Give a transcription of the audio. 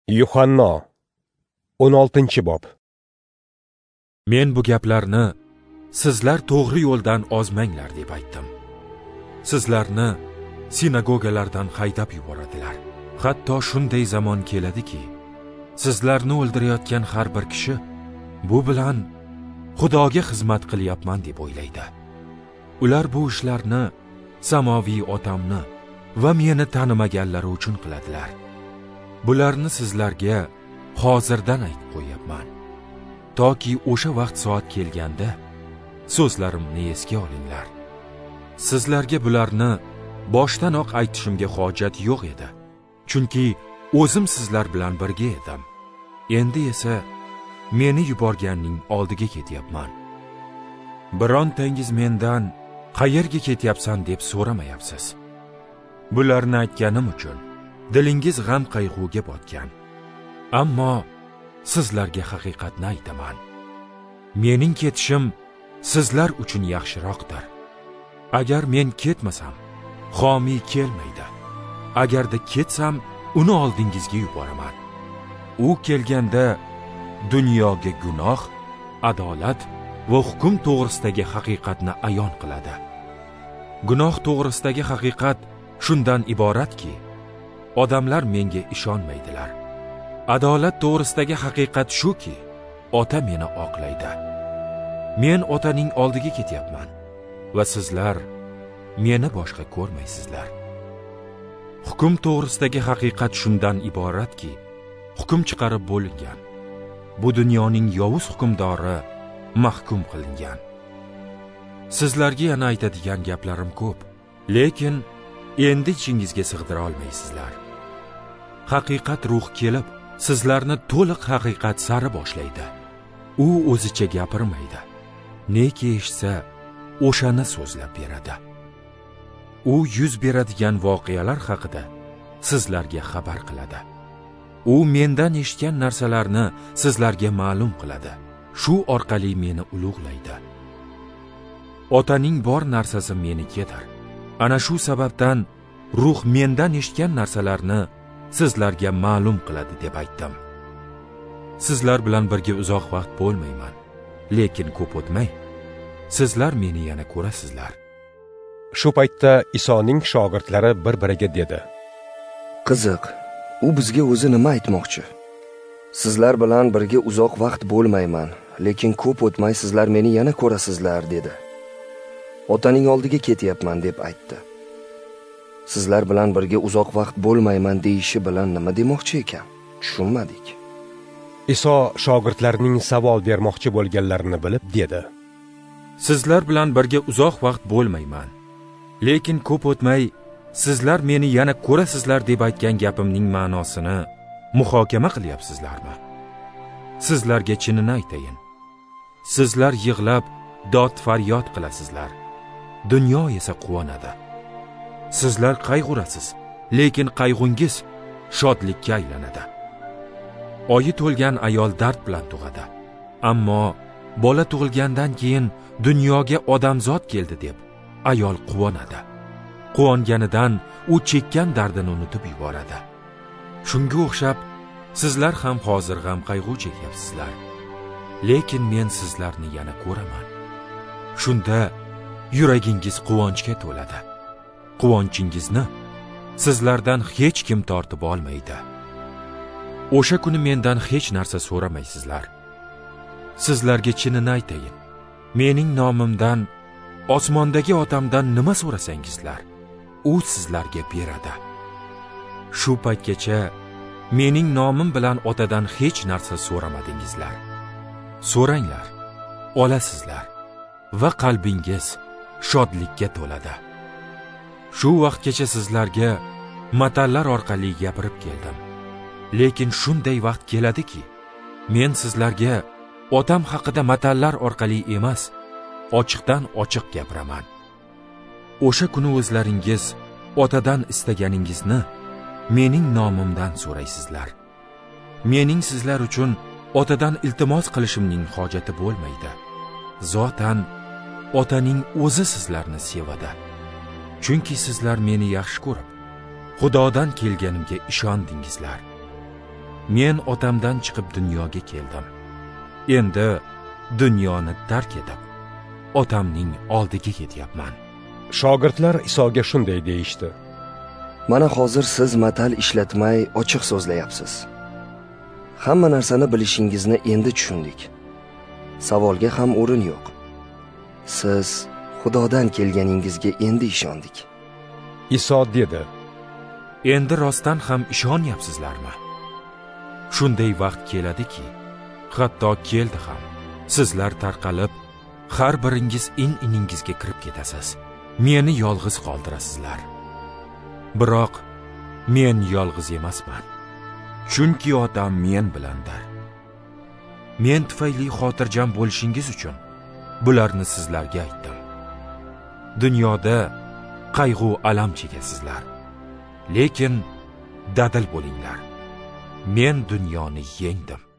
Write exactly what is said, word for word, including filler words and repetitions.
Yuhanno o'n oltinchi bob. Men bu gaplarni sizlar to'g'ri yo'ldan ozmanglar deb aytdim. Sizlarni sinagogalardan haydab yuboradilar. Hatto shunday zamon keladiki, sizlarni o'ldirayotgan har bir kishi bu bilan Xudoga xizmat qilyapman deb o'ylaydi. Ular bu ishlarni samoviy otamni va meni tanimaganlari uchun qiladilar. Bularni sizlarga hozirdan aytib qo'yapman, toki o'sha vaqt soat kelganda so'zlarimni esga olinglar. Sizlarga bularni boshdanoq aytishimga hojat yo'q edi, chunki o'zim sizlar bilan birga edim. Endi esa meni yuborganning oldiga ketyapman. Birontangiz mendan qayerga ketyapsan deb so'ramayapsiz. Bularni aytganim uchun dilingiz g'am qayg'uga botgan. Ammo sizlarga haqiqatni aytaman. Mening ketishim sizlar uchun yaxshiroqdir. Agar men ketmasam, xomiy kelmaydi. Agarda ketsam, uni oldingizga yuboraman. U kelganda dunyoga gunoh, adolat va hukm to'g'risidagi haqiqatni ayon qiladi. Gunoh to'g'risidagi haqiqat shundan iboratki, odamlar menga ishonmaydilar. Adolat to'g'risidagi haqiqat shuki, ota meni oqlaydi. Men otaning oldiga ketyapman va sizlar meni boshqa ko'rmaysizlar. Hukm to'g'risidagi haqiqat shundan iboratki, hukm chiqarib bo'lingan. Bu dunyoning yovuz hukmdori mahkum qilingan. Sizlarga yana aytadigan gaplarim ko'p, lekin endi ichingizga sig'dira olmaysizlar. Haqiqat ruh kelib, sizlarni to'liq haqiqat sari boshlaydi. U o'zicha gapirmaydi. Neki eshitsa, o'shani so'zlab beradi. U yuz beradigan voqealar haqida sizlarga xabar qiladi. U mendan eshitgan narsalarni sizlarga ma'lum qiladi. Shu orqali meni ulug'laydi. Otaning bor narsasi menikidir. Ana shu sababdan ruh mendan eshitgan narsalarni sizlarga ma'lum qiladi deb aytdim. Sizlar bilan birga uzoq vaqt bo'lmayman, lekin ko'p o'tmay sizlar meni yana ko'rasizlar. Shu paytda Isoning shogirdlari bir-biriga dedi: Qiziq, u bizga o'zi nima aytmoqchi? Sizlar bilan birga uzoq vaqt bo'lmayman, lekin ko'p o'tmay sizlar meni yana ko'rasizlar dedi. Otaning oldiga ketyapman deb aytdi. Sizlar bilan birga uzoq vaqt bo'lmayman deyishi bilan nima demoqchi ekan? Tushunmadik. Iso shogirdlarining savol bermoqchi bo'lganlarini bilib dedi: Sizlar bilan birga uzoq vaqt bo'lmayman, lekin ko'p o'tmay sizlar meni yana ko'rasizlar deb aytgan gapimning ma'nosini muhokama qilyapsizlarmi? Sizlarga chinini aytayin. Sizlar yig'lab dod faryod qilasizlar. Dunyo esa quvonadi. Sizlar qayg'urasiz, lekin qayg'ungiz shodlikka aylanadi. Oyi to'lgan ayol dard bilan tug'adi. Ammo bola tug'ilgandan keyin dunyoga odamzod keldi deb ayol quvonadi. Quvonganidan u chekkan dardini unutib yuboradi. Shunga o'xshab sizlar ham hozir ham qayg'u chekyapsizlar. Lekin men sizlarni yana ko'raman. Shunda yuragingiz quvonchga to'ladi. Quvonchingizni sizlardan hech kim tortib olmaydi. O'sha kuni mendan hech narsa so'ramaysizlar. Sizlarga chinini aytayin. Mening nomimdan osmondagi otamdan nima so'rasangizlar, u sizlarga beradi. Shu paytgacha mening nomim bilan otadan hech narsa so'ramadingizlar. So'ranglar, olasizlar va qalbingiz shodlikka to'ladi. Shu vaqtgacha sizlarga matallar orqali gapirib keldim. Lekin shunday vaqt keladiki, men sizlarga otam haqida matallar orqali emas, ochiqdan ochiq gapiraman. O'sha kuni o'zlaringiz otadan istaganingizni mening nomimdan so'raysizlar. Mening sizlar uchun otadan iltimos qilishimning hojati bo'lmaydi. Zotan otaning o'zi sizlarni sevadi. Chunki sizlar meni yaxshi ko'rib, Xudodan kelganimga ishondingizlar. men otamdan chiqib dunyoga keldim. Endi dunyoni tark etib otamning oldiga ketyapman. Shogirdlar Isoga shunday deyishdi: Mana hozir siz matal ishlatmay ochiq so'zlayapsiz. Hamma narsani bilishingizni endi tushundik. Savolga ham o'rin yo'q. Siz Xudodan kelganingizga endi ishondik. Iso dedi: Endi rostdan ham ishonyapsizlarmi? Shunday vaqt keladiki, hatto keldi ham, sizlar tarqalib, har biringiz in-iningizga kirib ketasiz. Meni yolg'iz qoldirasizlar. Biroq men yolg'iz emasman. Chunki otam men bilandir. Men tufayli xotirjam bo'lishingiz uchun bularni sizlarga aytdim. Dunyoda qayg'u alam chekasizlar. Lekin dadil bo'linglar. Men dunyoni yengdim.